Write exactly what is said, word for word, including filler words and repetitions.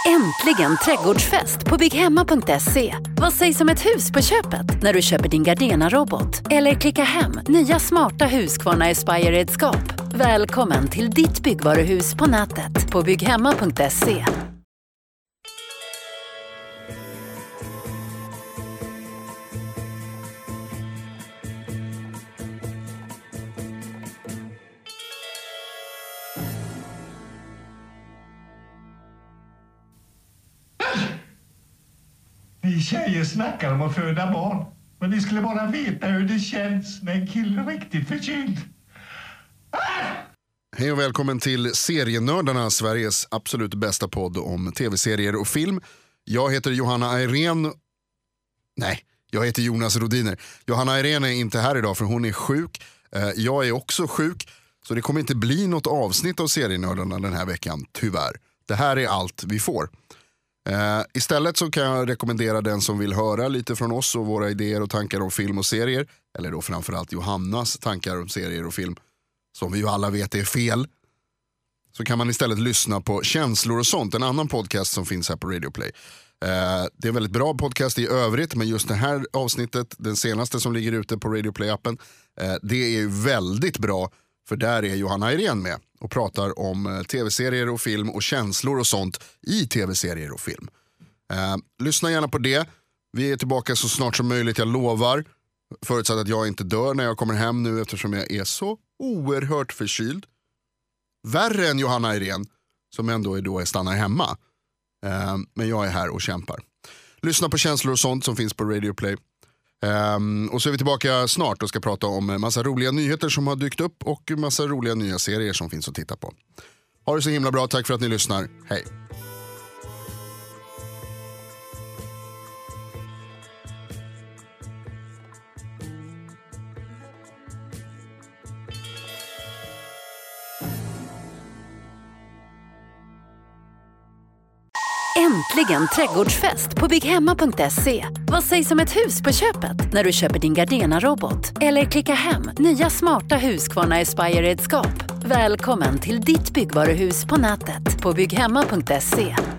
Äntligen trädgårdsfest på bygghemma punkt se. Vad sägs om ett hus på köpet när du köper din Gardena-robot? Eller klicka hem nya smarta Husqvarna Aspire-redskap. Välkommen till ditt byggvaruhus på nätet på bygghemma punkt se. Ni tjejer snackar om att föda barn. Men ni skulle bara veta hur det känns när en kille är riktigt förkyld. Ah! Hej och välkommen till Serienördarna, Sveriges absolut bästa podd om tv-serier och film. Jag heter Johanna Irene. Nej, jag heter Jonas Rodiner. Johanna Irene är inte här idag för hon är sjuk. Jag är också sjuk, så det kommer inte bli något avsnitt av Serienördarna den här veckan, tyvärr. Det här är allt vi får. Uh, istället så kan jag rekommendera den som vill höra lite från oss och våra idéer och tankar om film och serier, eller då framförallt Johannas tankar om serier och film, som vi ju alla vet är fel, så kan man istället lyssna på Känslor och sånt, en annan podcast som finns här på Radio Play. Uh, det är en väldigt bra podcast i övrigt, men just det här avsnittet, den senaste som ligger ute på Radio Play-appen, uh, det är ju väldigt bra, för där är Johanna Irene med och pratar om tv-serier och film och känslor och sånt i tv-serier och film. Eh, lyssna gärna på det. Vi är tillbaka så snart som möjligt, jag lovar. Förutsatt att jag inte dör när jag kommer hem nu, eftersom jag är så oerhört förkyld. Värre än Johanna Irene, som ändå är då är stannar hemma. Eh, men jag är här och kämpar. Lyssna på känslor och sånt som finns på Radio Play. Um, och så är vi tillbaka snart och ska prata om massa roliga nyheter som har dykt upp och massa roliga nya serier som finns att titta på. Ha det så himla bra, tack för att ni lyssnar. Hej! Äntligen trädgårdsfest på bygghemma punkt se. Vad sägs om ett hus på köpet när du köper din Gardena-robot? Eller klicka hem nya smarta Husqvarna Aspire-redskap. Välkommen till ditt byggvaruhus på nätet på bygghemma punkt se.